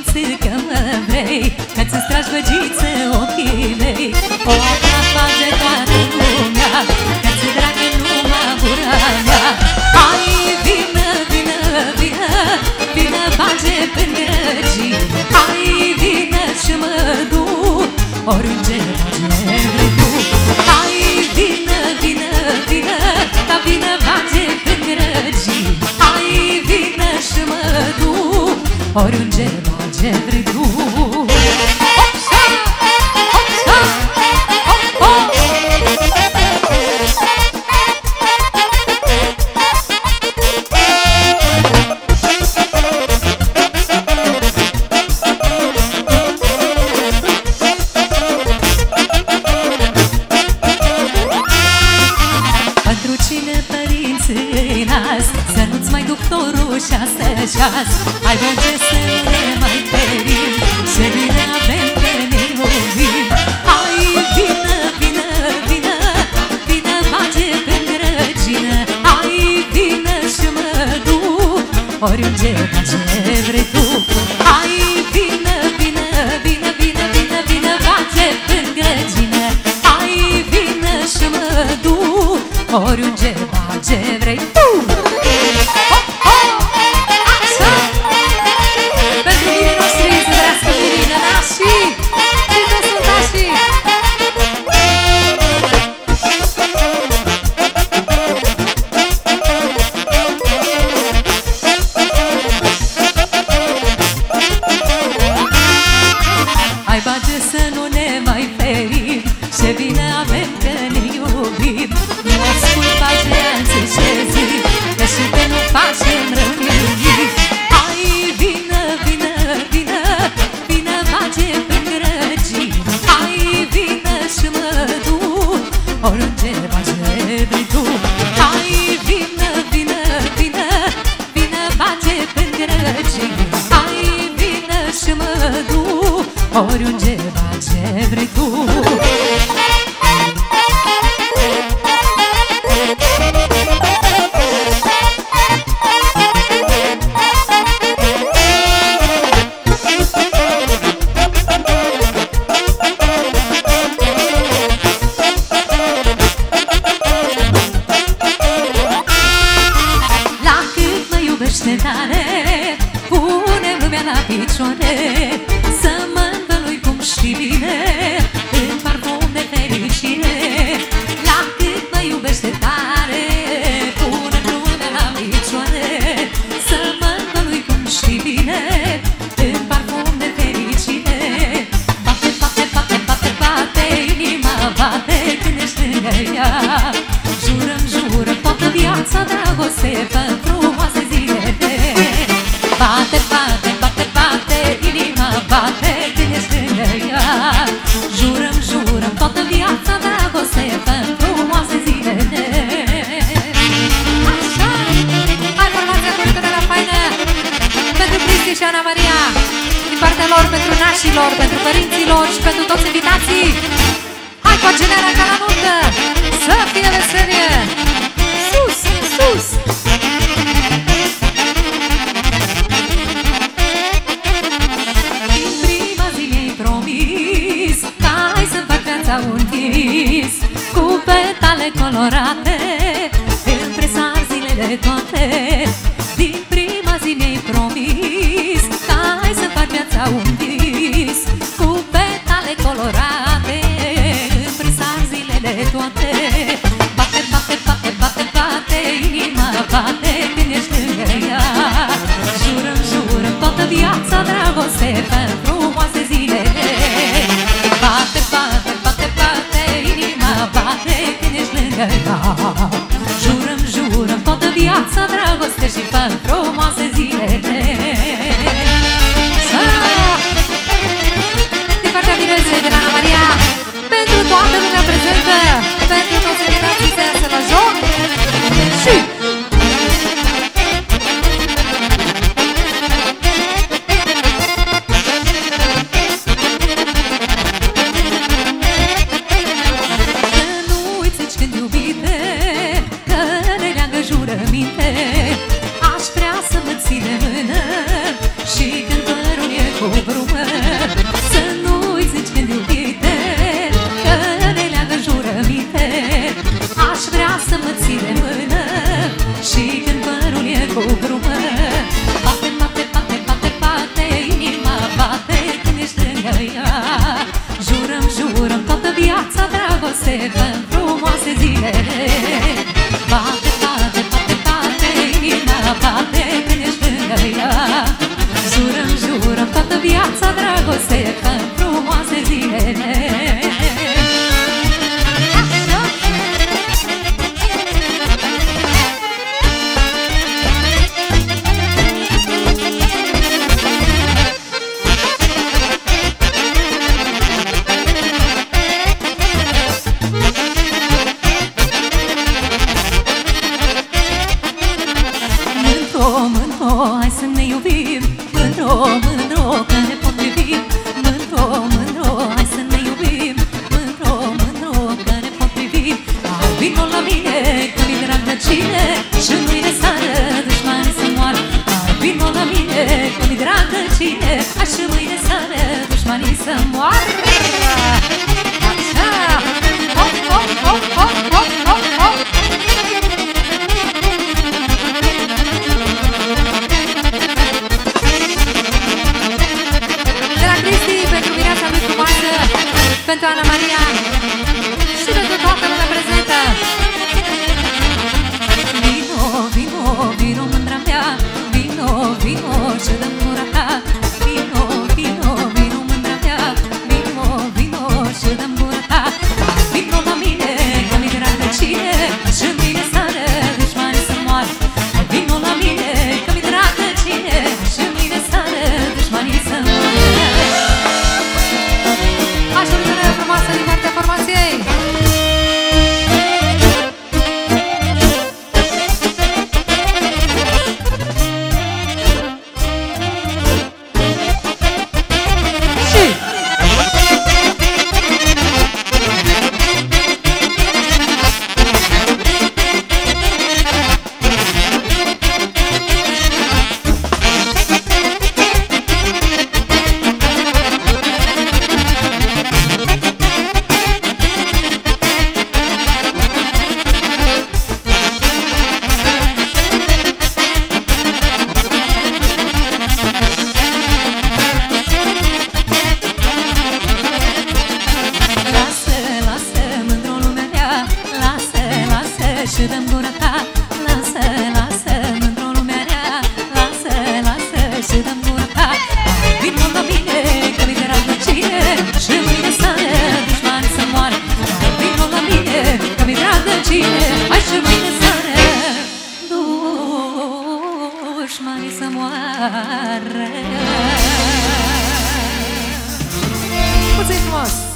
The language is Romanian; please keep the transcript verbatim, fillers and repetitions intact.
că mă vrei, că-ți stragi băgiță ochii mei. O atrapage toată lumea, că-ți dragă numai gura mea. Hai, vină, vină, vină, vină, bage până grăgii. Hai, vină și mă duc oriunde bage vrei tu. Hai, vină, vină, vină, da vină, bage până grăgii. Hai, vină și mă duc oriunde bage vrei tu. Să nu-ți mai duc torușa să-și-as. Hai merge să nu ne mai ferim, ce bine avem că ne iubim. Hai vină, vină, vină, vină, bage pe-n răgină. Hai vină și mă duc oriunde bage vrei tu. Hai vină, vină, vină, vină, vină, vină, bage pe-n răgină. Hai vină și mă duc oriunde bage vrei tu. Hai bage să nu ne mai ferim, ce bine avem că ne iubim. Nu ascult alții ce zic, că și pe nu facem rău nimic. Hai vină, vină, vină, vină, bage pe-n răgii. Hai vină și mă duc oriunde bage vrei tu. Hai vină, vină, vină, vină, bage pe-n răgii. Hai vină și mă duc oriunde bage vrei tu. La cât mă iubește tare, pune lumea la picioare, să mă învălui cum știi bine în parfum de fericire. La cât mă iubește tare, pune lumea la picioare, să mă învălui cum știi bine în parfum de fericire. Bate, bate, bate, bate, bate, inima bate când ești lângă ea. Jurăm, jurăm toată viața dragoste pentru frumoase zilele. Bate, bate, bate, bate, inima bate când ești lângă ea. Jurăm, jurăm toată viața dragoste pentru frumoase zilele. Așa! Hai formația curică de la faină, pentru Cristi și Ana Maria, din partea lor, pentru nașilor, pentru părinților și pentru toți invitații. Hai cu agenera ca la nuntă, să fie veselie! Sus, sus! Din prima zi mi-ai promis că ai să fac viața un vis, cu petale colorate împresar zilele toate. Din prima zi mi-ai promis că ai să fac viața un vis, cu petale colorate împresar zilele toate. Bate, bate, bate, bate, bate, inima bate când ești lângă ea. Jurăm, jurăm toată viața dragoste pentru frumoase zilele. Bate, bate, bate, bate, inima bate când ești lângă ea. Jurăm, jurăm toată viața dragoste și pentru frumoase zilele. Din partea Mirezei de la Ana Maria, pentru toată lumea prezentă, pentru toți invitații să iasă la joc și... fă frumoase zile. Bate, bate, bate, bate, inima bate când ești lângă ea. Jurăm, jurăm toată viața dragoste, fă frumoase zile. Hai să ne iubim, mândro, mândro, că ne potrivim. Mândro, mândro, hai să ne iubim, mândro, mândro, că ne potrivim. Hai, vino la mine, că mi-e drag de cine, și mâine seară dușmanii să moară. Hai, vino la mine, că mi-e drag de cine, și mâine seară dușmanii să moară. Așa! Hop, hop, hop, hop, hop, hop, hop. Pentru Ana Maria și pentru toată lumea prezentă. Vino, vino, vino, mândra mea, vino, vino și dă-mi gura ta. Vino, vino, vino, mândra mea, vino, vino și dă-mi gura ta. Vino la mine, că mi-e drag de cine, și mâine seară dușmanii să moară. Vino la mine, că mi-e drag de cine, și mâine seară dușmanii să moară. Ajută-ne frumoasă din partea formației! Și dă-mi gura ta, lasă, lasă, mândro lumea rea. Lasă, lasă, și dă-mi gura ta. Vino la mine, că mi-e drag de cine, și mâine seară dușmanii să moară. Vino la mine, că mi-e drag de cine, hai și mâine seară dușmanii să moară. Puțin frumos!